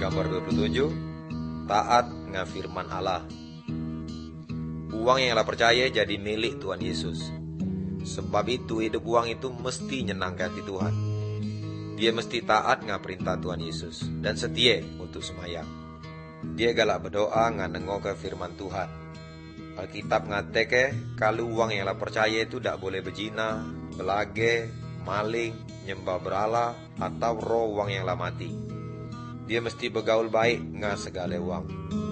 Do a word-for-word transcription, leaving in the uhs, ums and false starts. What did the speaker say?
gambar dua puluh tujuh, taat nga firman Allah. Uang yang lah percaya jadi milik Tuhan Yesus. Sebab itu hidup uang itu mesti nyenangkan hati Tuhan. Dia mesti taat nga perintah Tuhan Yesus dan setia untuk semayang. Dia galak berdoa nga nengok ke firman Tuhan. Alkitab ngateke kalau uang yang lah percaya itu tidak boleh berzina, belage, maling, nyembah berhala, atau roh uang yang lah mati. Dia mesti bergaul baik nga segala uang.